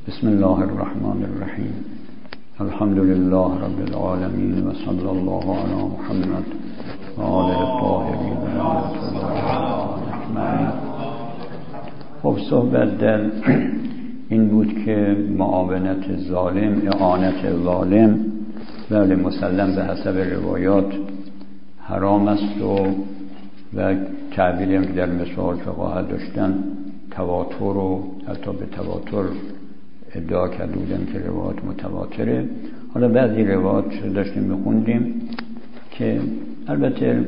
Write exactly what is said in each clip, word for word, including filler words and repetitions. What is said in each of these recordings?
بسم الله الرحمن الرحیم. الحمد لله رب العالمین و صلی الله علی محمد و آله الطاهرین و اجمعین. خب صحبت در این بود که معاونت ظالم، اعانت ظالم، بله مسلم به حسب روایات حرام است و و تعبیری که در مثال فقاهه داشتن تواتر و حتی به تواتر ادعا کرده بودن که روایات متواتره. حالا بعضی روایات داشتیم میخوندیم که البته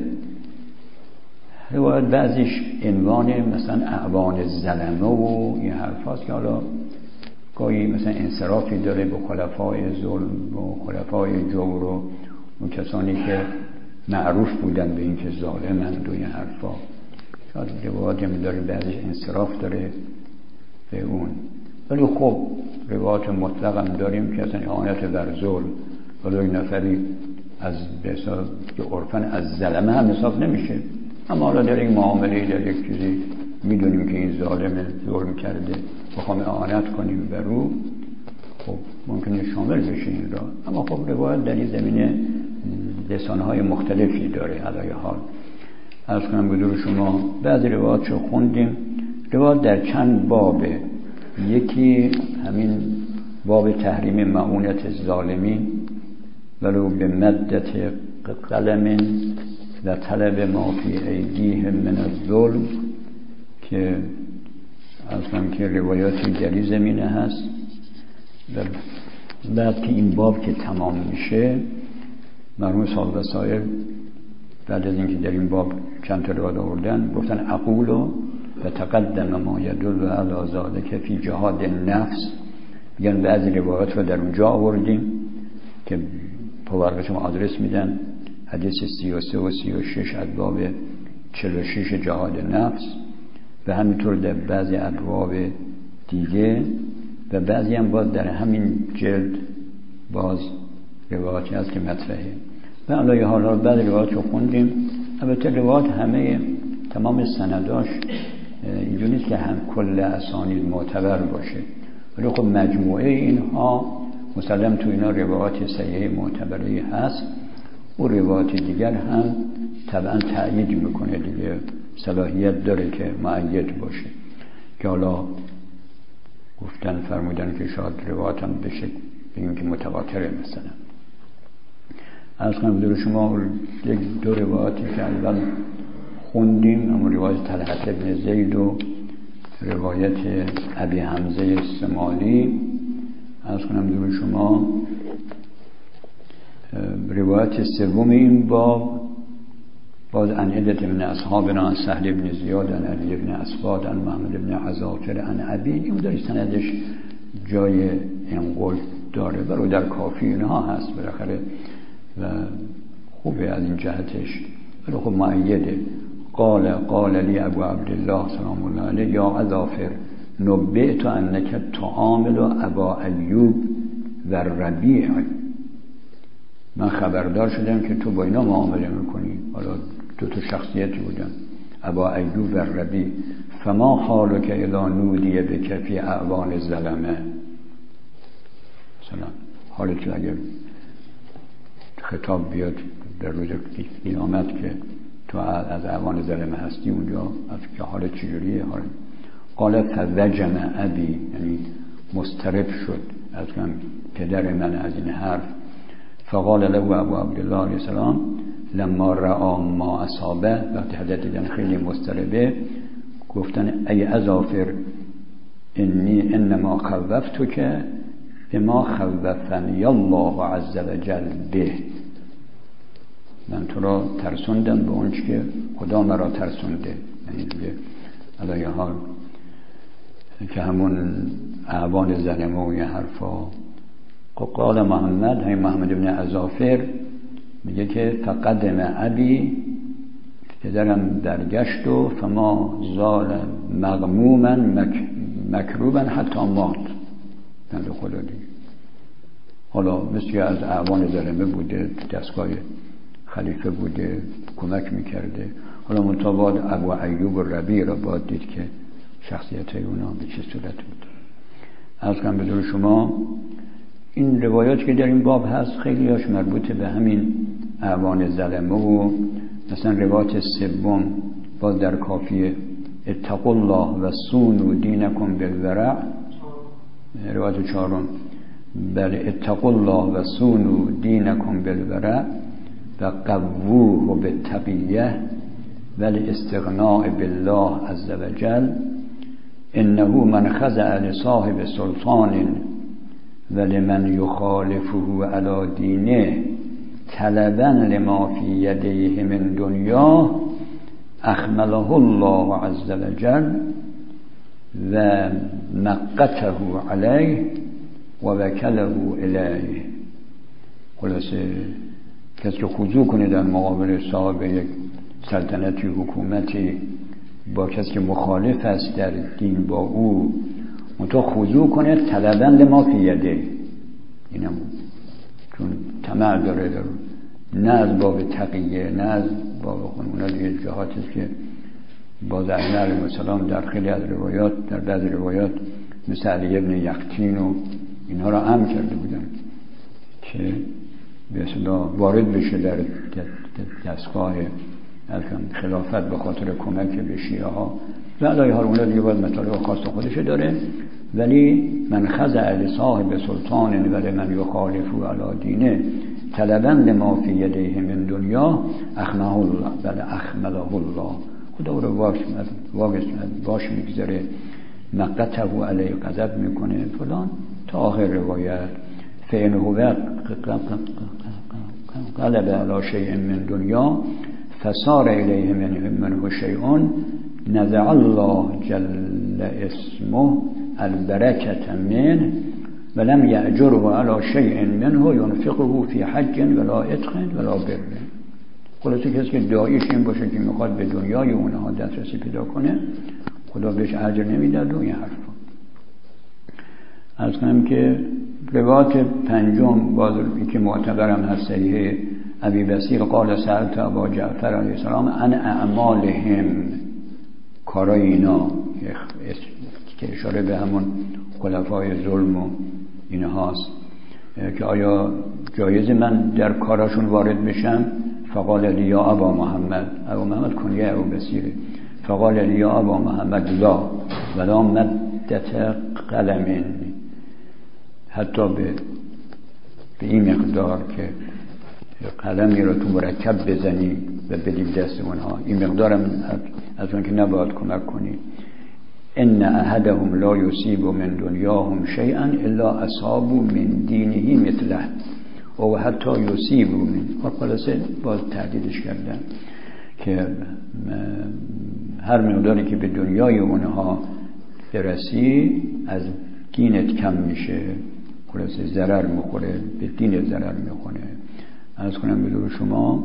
روایات بعضیش عنوان مثلا اعوان ظلمه و این حرف هست که حالا گاهی مثلا انصرافی داره به خلفای ظلم و خلفای جور و اون کسانی که معروف بودن به این که ظالمند و این حرفا. شاید روایات هم داره بعضیش انصراف داره به اون، ولی خب روایات مطلق هم داریم که اصلا اعانت بر ظلم ولی این نفری از بسا که عرفاً از ظلمه هم حساب نمیشه، اما حالا در این معامله در یک چیزی میدونیم که این ظالم ظلم کرده بخوام اعانت کنیم بر رو، خب ممکنه شامل بشه این را. اما خب روایت در این زمینه لسانهای مختلفی داره. علای حال عرض کنم بدور شما بعضی روایات رو خوندیم. روایت در چند بابه، یکی همین باب تحریم معونت ظالمین ولو به مدت قلم و طلب ما فی ایدیهم من الظلم، که اصلا که روایاتی در این زمینه هست. و بعد که این باب که تمام میشه مرحوم صاحب وسائل بعد از اینکه در این باب چند تا روایت آوردن گفتن اقول و تقدم ما یدل علی ذلک فی جهاد النفس. میگن بعضی روایات رو در اونجا آوردیم که پاورق شما آدرس میدن، حدیث سی و سه و سی و شش از باب چهل و شش جهاد نفس، و همینطور در بعضی ابواب دیگه، و بعضی هم باز در همین جلد باز روایاتی هست که مطرحه. و علای حالا بعد روایات رو خوندیم. البته روایات همه تمام سنداش اینجوری نیست که هم کل اسانید معتبر باشه، ولی خب مجموعه اینها مسلم تو اینا روایات صحیح معتبری هست و روایات دیگر هم طبعا تأیید میکنه دیگه، صلاحیت داره که مؤید باشه، که حالا گفتن فرمودن که شاید روایات هم بشه بگیم که متواتره. مثلا از کنم بدور شما یک دو روایاتی که اول خوندیم، همون روایت طلحه بن زید و روایت ابی حمزه السمالی. از کنم بدور شما روایت سوم این باب باز عن عدت من اصحابنا عن سهل بن زیاد عن علی بن اسباد عن محمد بن عزافر عن ابی. این داری سندش جای انقل داره برای در کافی اینها هست بالاخره و خوبه از این جهتش، ولی خب مؤیده. قال قال لی ابو عبدالله سلام الله علیه یا عزافر نبئت انک تعامل ابا ایوب و ربیع، من خبردار شدم که تو با اینا معامله میکنی. حالا دو تا شخصیتی بودن، ابا ایوب و ربیع. فما حالک اذا نودی بک فی اعوان الظلمه، مثلا حالت اگر خطاب بیاد در روز قیامت که تو از اعوان ظلمه هستی اونجا، از که حالت چجوریه؟ حالت قال فوجم ابی، یعنی مضطرب شد از من پدر من از این حرف. فقال له ابو عبدالله علیه السلام لما رأى ما اصابه، وقتی حضرت دیدن خیلی مضطربه گفتن ای عزافر انی انما خوفتک بما خوفنی الله عز وجل به، من تو را ترسوندم به اونچه که خدا مرا ترسونده. یعنی دیگه علای حال که همون اعوان ظلمه و یه حرفا. قال محمد، همین محمد ابن عزافر میگه که فقدم ابی، پدرم درگشت و فما زال مغموما مک مکروبا حتی مات. بنده خدا دیگه حالا مثل از اعوان ظلمه بوده، دستگاه خلیفه بوده، کمک میکرده. حالا منتها ابو ایوب و ربیع را باید دید که شخصیت اونا به چه صورت بود. عرض کنم بدون شما این روایات که در این باب هست خیلی هاش مربوط به همین اعوان ظلمه و مثلا روایت سوم باز در کافیه اتقوا الله و صونوا دینکم بالورع، روایت چهارم بله اتقوا الله و صونوا دینکم بالورع و قووه بالتقیه والاستغناء بالله عز وجل انه من خضع لصاحب سلطان ولمن يخالفه على دینه طلبا لما في يديه من دنیا اخمله الله عز وجل و مقته علیه و وکله الیه. خلاصه کسی که خضوع کنه در مقابل صاحب یک سلطنتی حکومتی با کسی که مخالف است در دین با او منتها خضوع کنه طلباً لما فی یده، اینم چون طمع داره داره نه از باب تقیه نه از باب خون اونا دیگه جهاتی است که باز ائمه علیهم السلام در خیلی از روایات در بعض روایات مثل علی ابن یقطین و اینها را امر کرده بودن که به اصطلاح وارد بشه در دستگاه خلافت به خاطر کمک به شیعه ها و علیه ها اونا دیگه باید مطالب خاص خودش داره. ولی من خضع لصاحب سلطان ولی من یخالفه علی دینه طلبا لما فی یدیه من دنیا اخمله الله بله اخمله الله خدا رو واقش واقش باش میگذاره مقته علیه غضب میکنه فلان تا آخر روایت فین هو قلب علی شیء من دنیا فصار الیه منه منه شیء نزع الله جل اسمه البرکة منه ولم یأجره علی شیء منه ينفقه فی حج ولا عتق ولا بر. خلاصه کسی که داعیش این باشه که میخواد به دنیای اونها دسترسی پیدا کنه خدا بهش اجر نمیده و این حرفا. عرض کنم که روایت پنجم باز که معتبرم هست صحیح ابی بصیر قال سألت ابا جعفر علیه السلام عن اعمالهم، کارای اینا که اشاره به همون خلفای ظلم و اینهاست که آیا جایز من در کاراشون وارد بشم؟ فقال لی یا ابا محمد، ابا محمد کنیه ابو بصیره، فقال لی یا ابا محمد لا ولا مدت قلم، حتی به به این مقدار که قلمی رو تو مرکب بزنی و بدی دست اونها، این مقدارم از اون که نباید کمک کنی. ان احدهم لا یصیب من دنیاهم شیئا الا اصابوا من دینه مثله او حتی یصیبوا من. خلاصه باز تهدیدش کردن که هر مقداری که به دنیای اونها برسی از دینت کم میشه، خلاصه ضرر میخوره، به دین ضرر میخوره. عرض کنم به شما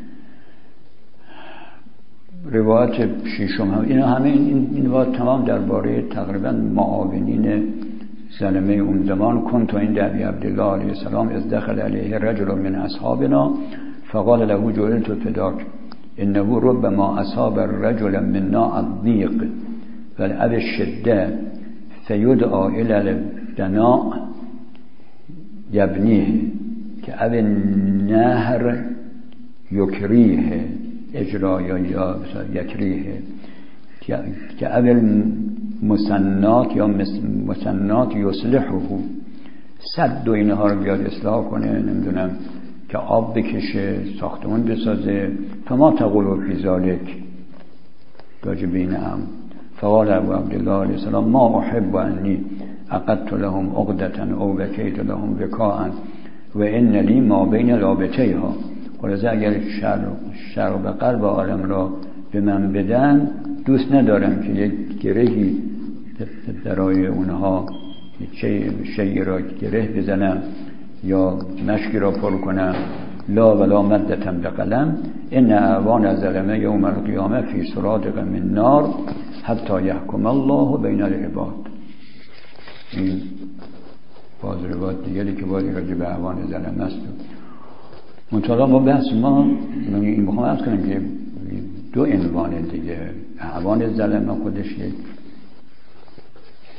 روایت ششم هم اینا همه این این روایت تمام درباره تقریبا معاونین ظلمه اون زمان. كنت عند ابي عبد الله علیه السلام اذ دخل عليه رجل من اصحابنا فقال له جعلت فداك انه ربما اصاب الرجل منا الضيق والابي الشده فيدعى الى البناء يبنيه كأب النهر يكريه اجرا یا یکریه که اول مسنات یا مسنات یصلحه، صد و اینها رو بیاد اصلاح کنه، نمیدونم که آب بکشه، ساختمون بسازه. فما تقولوا فی ذلک راجب این هم فقال ابو عبدالله علیه السلام ما احب انی عقدت لهم عقدة او بکیت لهم وکاء و ان لی ما بین لابتیها. خلاصه اگر شر شر و غرب عالم را به من بدن دوست ندارم که یک گرهی برای اونها شیء را گره بزنم یا مشکی را پر کنم. لا ولا مدتم بقلم ان اعوان ظلمه یوم القیامه فی سرادق من نار حتی یحکم الله بین العباد. این باز روایت دیگری که باز راجع به اعوان ظلمه است. منطقه ما بحث ما این بخوام عرض کنم که دو عنوان دیگه، اعوان ظلمه خودش یک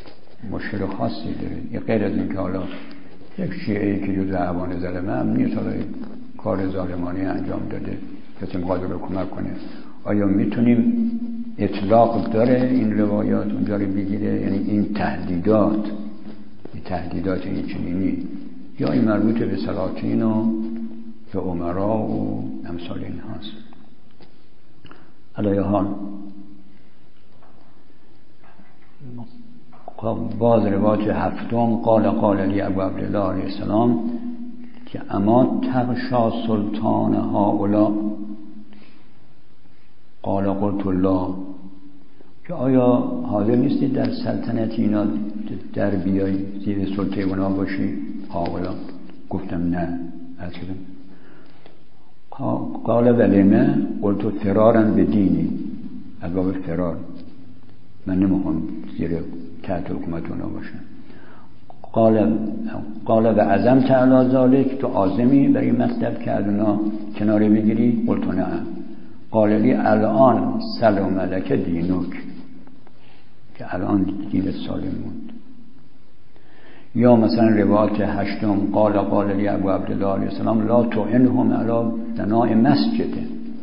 مشکل خاصی داره. یه غیر از این که حالا یک شیعه‌ای که جزء اعوان ظلمه هم نیست، حالا کار ظالمانی انجام داده، کسی قادر رو کمک کنه. آیا میتونیم اطلاق داره این روایات اونجا رو بگیره؟ یعنی این تهدیدات این تهدیدات این چنینی، یا این مربوط به سلاطین و به امرا و امثال این هاست؟ علیه حال باز روایت هفتم قال قال لی ابو عبدالله علیه السلام که اما تغشا سلطان هؤلاء قال قلت الله، که آیا حاضر نیستید در سلطنت اینا در بیایی زیر سلطه اونا باشی؟ هؤلاء گفتم نه. اصلا قال ولیمه قلت فرارا به دینی، از باب فرار، من نمیخوام زیر تحت حکومت اونا باشم. قال قال و عزمت علی ذلک، تو عازمی برای مطلب که از اونا کناره بگیری؟ قلت نعم. قال لی الان سلام لک دینک، که الان دین سالم موند. یا مثلا روایت هشتم قال قال لی ابو عبدالله علیه السلام لا تعنهم علی بناء مسجد،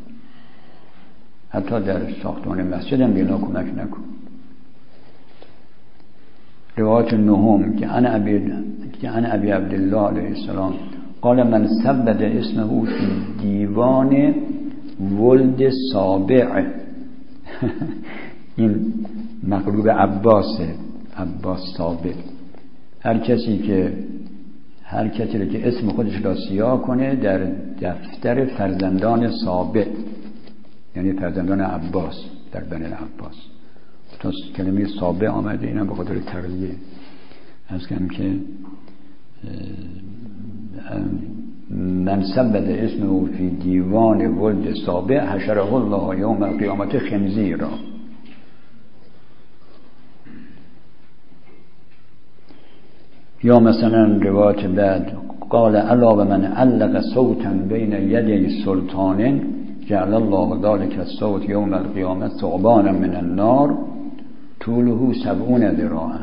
حتی در ساختمان مسجد هم بینا کمک نکن. روایت نهم که انا ابی که انا ابی عبدالله علیه السلام قال من ثبت اسمه فی دیوان ولد سابع این مقلوب عباسه، عباس سابع. هر کسی که هر کسی رو که اسم خودش را سیاه کنه در دفتر فرزندان سابع، یعنی فرزندان عباس در بنی عباس، تا کلمه سابع آمده، اینم به خاطر تقلیه از کم که من ثبت اسمه فی دیوان ولد سابع حشره الله یوم القیامت خنزیرا. یا مثلا روایت بعد قال الا و من علق صوتا بین یدی سلطان جعل الله ذلك الصوت یوم القیامت ثعبانا من النار طوله سبعون ذراعا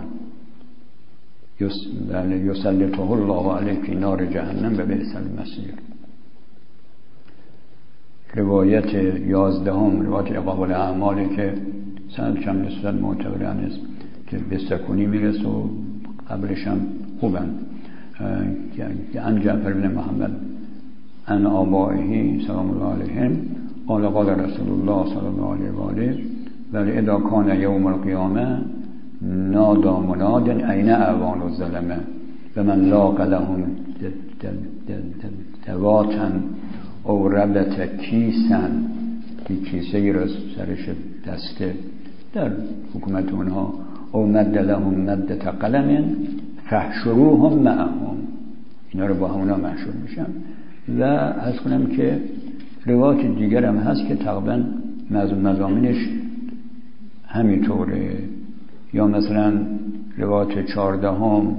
یسلطه الله علیه فی نار جهنم و بئس المصیر. روایت یازدهم روایت اقوال الاعمالی که سند چند نسبت معتبران است که به سکونی میرسه و قبلش هم خوبن، که ان جعفر بن محمد ان آبائه سلام الله علیهم قال قال رسول الله صلی الله علیه و آله ولی اذا کان یوم القیامه نادا مناد این اعوان الظلمه و من لاق لهم دواتا او ربط کیسن، که کیسه ای را سرش دسته در حکومت اونها، او مد لهم مدت قلم فحشروهم معهم، اینا رو با همونا محشور میشن. و از کنم که روایت دیگر هم هست که تقریبا مضامینش همینطوره. یا مثلا روایت چهاردهم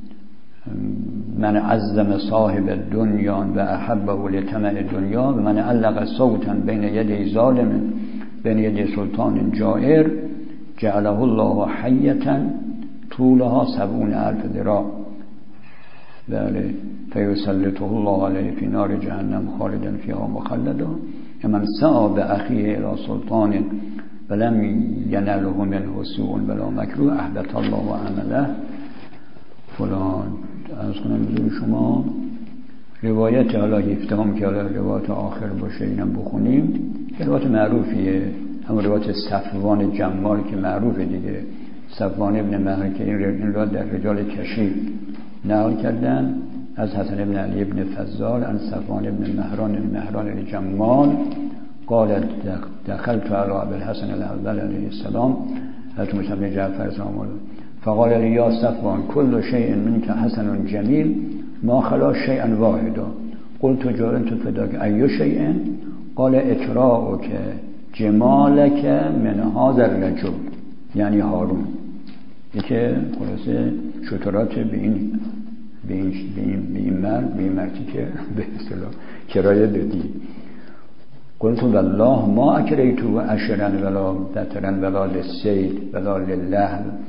من عظم صاحب دنیا و احبه لطمع دنیا و من علق صوتا بین یدی ظالم بین یدی سلطان جائر جعله الله حیتا طولها سبعون الف ذراع بله فیسلطه الله علیه فی نار جهنم خالدا فیها مخلدا. من سعى باخیه الى سلطان ولم ینله منه سوء ولا مکروه احبط الله عمله فلان. از کنم بزرگ شما روایت حالا هفدهم که حالا روایت آخر باشه اینم بخونیم، روایت معروفیه، هم روایت صفوان جمال که معروفه دیگه، صفوان ابن مهر که این را در رجال کشی نقل کردن از حسن ابن علی ابن فضال ان صفوان ابن مهران مهران الجمال قال دخلت على ابي الحسن الاول علیه السلام حضرت موسی بن جعفر سلام الله فقال لي يا صفوان كل شيء منك حسن جميل ما خلا شيئا واحدا قلت جعلت فداك اي شيء قال اطراؤك جمالك من هذا الرجل، یعنی هارون، که خلاصه شطرات به این به این به این مرد به این مردی که به اصطلاح کرایه دادی. قلت والله ما اکریت و اشرا ولا دترا ولا للسید ولا للحم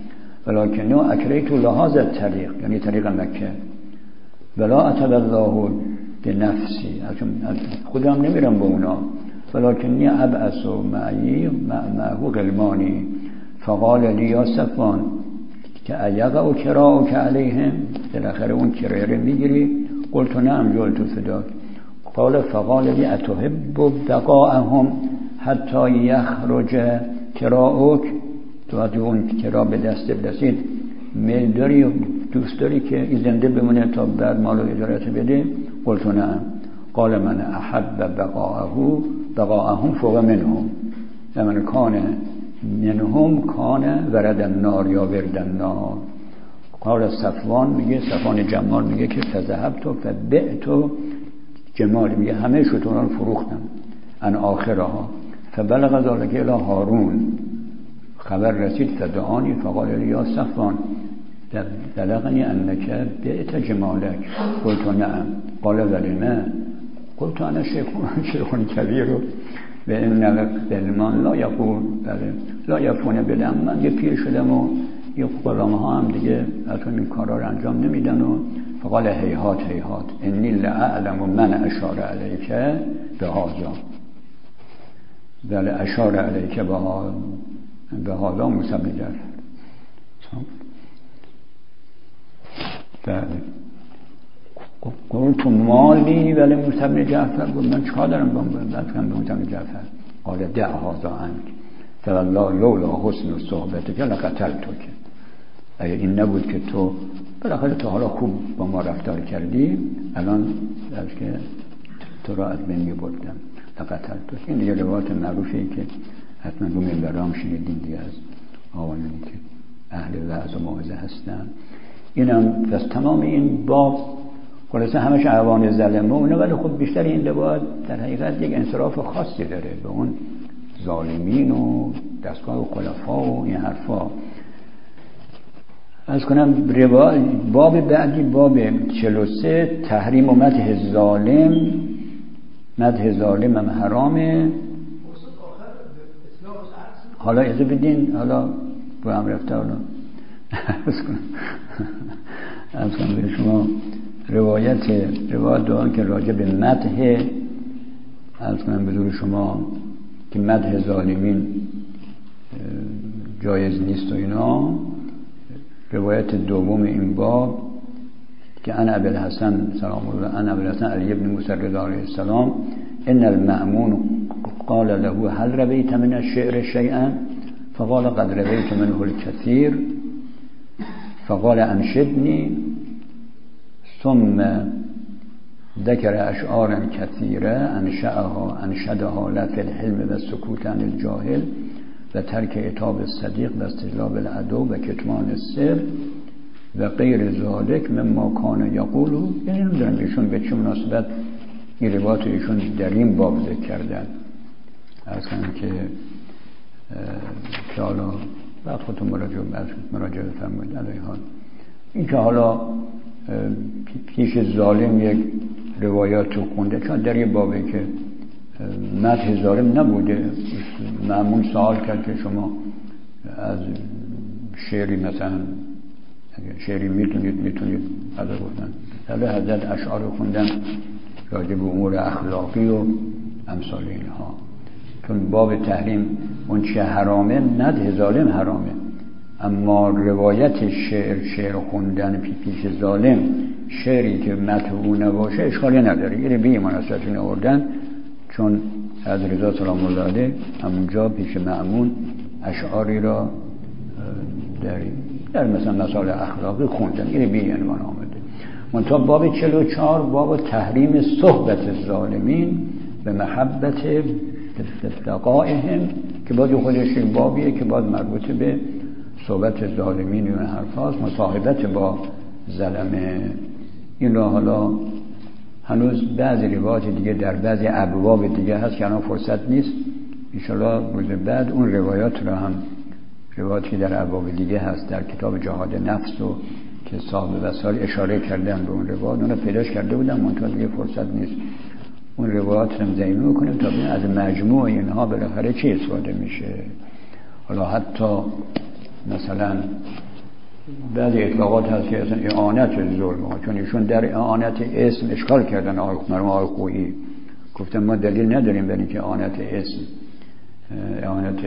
ولکن اکریت لهذا الطریق، یعنی طریق مکه، ولا اتبع الله بنفسی، خودم نمیرم با اونا، ولکنی ابعث معی معه غلمانی فقال لی یا صفوان که ایقع کراء که علیهم، بالاخره اون کرایه رو میگیری؟ قلت نعم جلت فداک. قال فقال لی اتحب بقاءهم حتی یخرج کراؤک، تو وقتی اون کرا به دست برسید میل داری و دوست داری که این زنده بمونه تا بعد مال و ادارت بده؟ قلت نعم. قال من احب بقاءه بقاءهم فوق منهم، من کان منهم کان ورد النار یا ورد النار. قال صفوان میگه، صفوان جمال میگه که فذهبت فبعت جمال، میگه همه شتران فروختم ان آخرها فبلغ ذلك الى هارون، خبر رسید فدعانی فقال لی یا صفوان بلغنی انک بعت جمالک. قلت نعم. قال ولما؟ قلت انا شیخ کبیر و ان غلمان لا یقول لا یفون بدم، من یه پیر شدم و یه غلام ها هم دیگه اصلا این کارا رو انجام نمیدن. و فقال هیهات هیهات انی لأعلم من اشار علیک بهذا، بله اشار علیک بهذا موسی بن جعفر. بله قلت مالی ولی موسی بن جعفر، گفت من چیکار دارم با موسی بن جعفر؟ قال دع هذا عنک فوالله لولا حسن صحبتک لقتلتک، اگه این نبود که تو بالاخره تا حالا خوب با ما رفتار کردی، الان از که تو را از بین می‌بردم لقتلتک. این دیگه روایت معروفی که حتما رو منبرام شنیدین دیگه از آقایانی که اهل وعظ و موعظه هستن. اینم پس تمام این باب خلاصه همش اعوان ظلمه اونه، ولی خب بیشتر این روایت در حقیقت یک انصراف خاصی داره به اون ظالمین و دستگاه و خلفا و این حرفا. از کنم باب بعدی باب چهل و سه تحریم و مدح ظالم. مدح ظالم هم حرامه. حالا اجازه بدین، حالا با هم رفته حالا از کنم به شما روایت روایت دارن که راجع به مدح از کنم به دور شما که مدح ظالمین جایز نیست و اینا. روایت دوم این باب که انا ابی الحسن سلام الله انا ابی الحسن علی ابن موسی رضا علیه السلام ان المأمون قال له هل رویت من الشعر شیئا؟ فقال قد رویت منه الكثير فقال انشدني، ثم ذكر اشعارا كثيره انشأها انشدها لا في الحلم والسكوت عن الجاهل و ترک عتاب الصدیق و استجلاب العدو و کتمان السر و غیر ذالک مما کان یقول. یعنی نمیدونم ایشون به چه مناسبت این روایت ایشون در این باب ذکر کردن. اصلا که که حالا بعد خودتون مراجعه مراجعه فرمایید علیه حال این که حالا پیش ظالم یک روایات رو خونده، چون در یه بابه که مدح ظالم نبوده. معمون سوال کرد که شما از شعری مثلا شعری میتونید میتونید حضرت گفتن حالا حضرت اشعار خوندن راجع به امور اخلاقی و امثال اینها. چون باب تحریم اون چه حرامه مدح ظالم حرامه، اما روایت شعر شعر خوندن پیش ظالم شعری که مدح او نباشه اشکالی نداره. یعنی به مناسبت این آوردن چون از رضا سلام الله علیه همونجا پیش مأمون اشعاری را در در مثلا مسائل اخلاقی خوندن. یعنی به عنوان آمده. منتها باب چهل و چهار باب تحریم صحبت الظالمین به محبت لقائهم که باید خودش این بابیه که باید مربوط به صحبت ظالمین و حرف هاست، مصاحبت با ظلمه. این را حالا هنوز بعضی روایات دیگه در بعضی ابواب دیگه هست که الان فرصت نیست، انشالله روز بعد اون روایات را هم روایاتی که در ابواب دیگه هست در کتاب جهاد نفس و که صاحب وسائل اشاره کردن به اون روایات اون رو پیداش کرده بودم، منتها دیگه فرصت نیست. اون روایات رو ضمیمه کنیم تا ببینیم از مجموع اینها بالاخره چی استفاده میشه. حالا حتی مثلا بعضی اطلاقات هست که اصلا اعانت ظلم ها، چون ایشون در اعانت اسم اشکال کردن. آقای مرحوم آقای خویی گفتن ما دلیل نداریم برای اینکه اعانت اسم، اعانت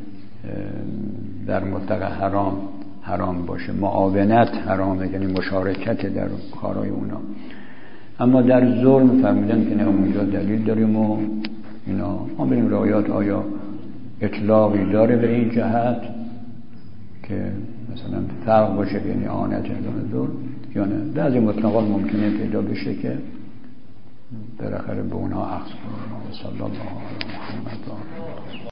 در مطلق حرام حرام باشه، معاونت حرامه، یعنی مشارکت در کارهای اونا. اما در ظلم فرمودن که نه اونجا دلیل داریم و اینا. ما بریم روایات آیا اطلاقی داره به این جهت که مثلا فرق باشه بین اعانت و ظلم یا نه؟ بعضی مطلقات ممکنه پیدا بشه که بالاخره به اونها اخذ کنیم. صلی الله علیه و محمد.